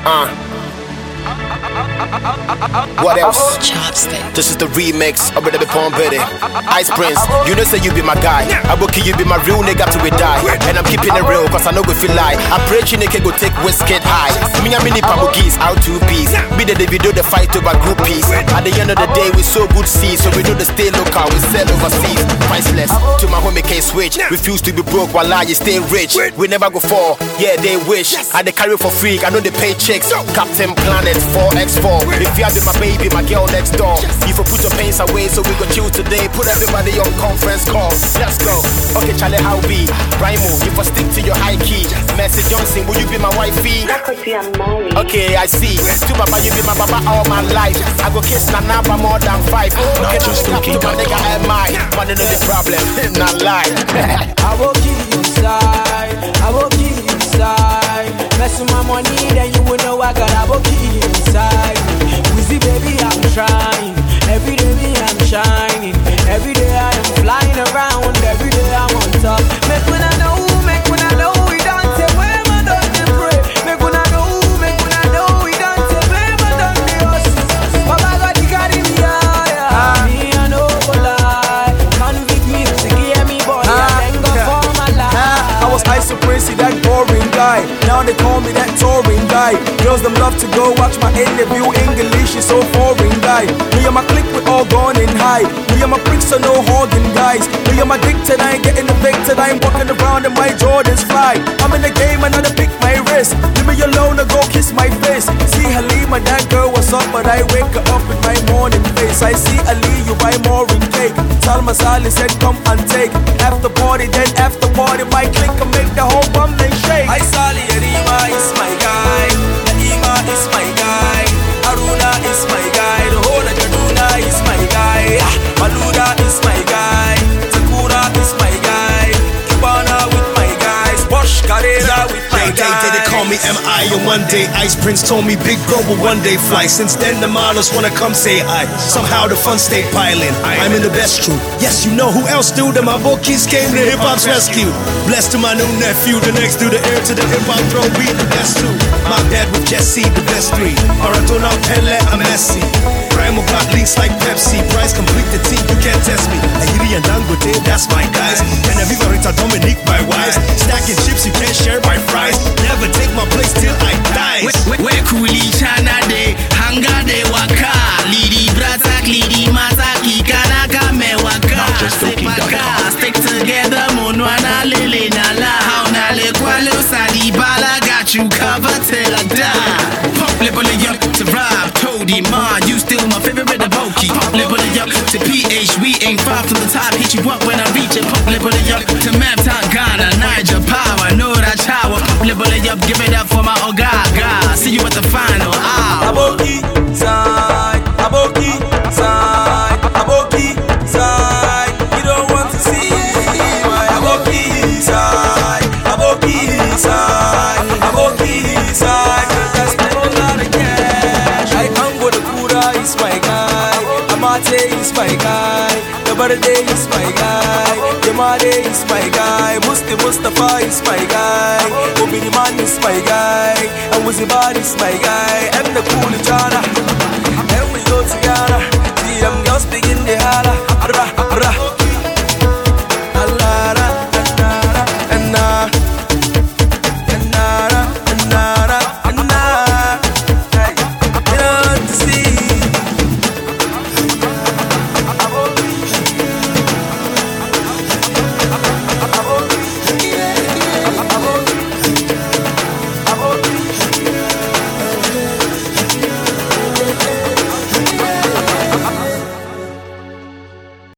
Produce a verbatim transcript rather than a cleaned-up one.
Uh. What else? Chopstick. This is the remix of Brother Pon Betty. Ice Prince, you know say you be my guy. I will kill you be my real nigga till we die. And I'm keeping it real cause I know if you lie. I pray you nigga go take whiskey high. Me and mini pamukis out two piece. Be the video the fight over groupies. At the end of the day we so good see. So we know the stay local, we sell overseas. Priceless, to my homie can't switch. Refuse to be broke while I stay rich. We never go for, yeah they wish. And they carry for free, I know they pay checks. Captain Planet four by four. If you have been my baby, my girl next door. You for put your pains away, so we go chill today. Put everybody on conference call. Let's go. Okay, Charlie, how be? Rhymo, you for stick to your high key. Mercy Johnson, will you be my wifey? Okay, I see. To Baba, you be my Baba all my life. I go kiss Nana for more than five. Okay, just to my nigga am I. Money no the problem, not lie. I will keep you inside. I will keep you inside. Mess with my money, then you will know I got. I will keep you inside. Wizzy baby, I'm trying. Every day me I'm shining. Every day I am flying around. Every day I'm on top. Make when I know, make when I know we don't say where my dog can pray. Make when I know, make when I know we don't say where my dog can hustle. Papa got the carry me higher. Me I know go lie. Convict music, hear me boy. I thank God for my life. I was Ice Prince, that boring guy. Now they call me that touring guy. Girls them love to go watch my interview. English is so foreign guy. Me and my clique we all gone in high. Me and my pricks are no hogging guys. Me and my addicted, I ain't getting evicted. I ain't walking around in my Jordans fly. I'm in the game and I pick my wrist. Leave me alone or go kiss my face. See Halima, that girl was up, but I wake her up with my morning face. I see Ali, you buy more in cake. Salma Salih said come and take. After party, then after party, my clique can make the whole bum they shake. I Salih, Arima is my guy. Naima is my guy. Aruna is my guy. The whole of Jaduna is my guy. Maluda is my guy. Takura is my guy. Kibana with my guys. Bosch Carrera with my guy. They, they call me M I and one day Ice Prince told me big bro will one day fly. Since then the models wanna come say hi. Somehow the fun stayed piling. I'm in the best crew. Yes, you know who else do that? My bookies came to hip hop's rescue. Blessed to my new nephew, the next to the heir to the hip hop throne. We the best two. My dad with Jesse, the best three. Maradona, Pele, I'm Messi. Primo got links like Pepsi. Price complete the team, you can't test me. Ahiri and Dangote, that's my guys. And Aviva Rita Dominique, my wives. Stacking chips, you can't share my fries. Never take my place till I die. Where Kuli Chana de Hanga de Waka. Lidi Bratak, Lidi Mataki, Kanaka me Waka. Sepaka, stick together, Monwana Lele Nala. How Nale Kwalo Sadi Bala got you covered till I die. Pop level up to Rob, Toady, Ma, you still my favorite the Pokey. Pop level up to P H, we ain't far from the top. Hit you up when I reach it. Pop level up to Maptown, Ghana, Niger Power, Nora Chawa. Pop level up, give it up for my Ogaga. See you at the final. Ah. Aboki side, Aboki side, Aboki side. You don't want to see my Aboki side, Aboki side, Aboki side. Cause I spend a lot of cash. I come with the Kura is my guy. Amate is my guy. The birthday is my guy. Yamade is my guy. Musti Mustafa is my guy. Obidi Man is my guy. And Wizibar is my guy. And the cool Jana. And we go together. See them girls big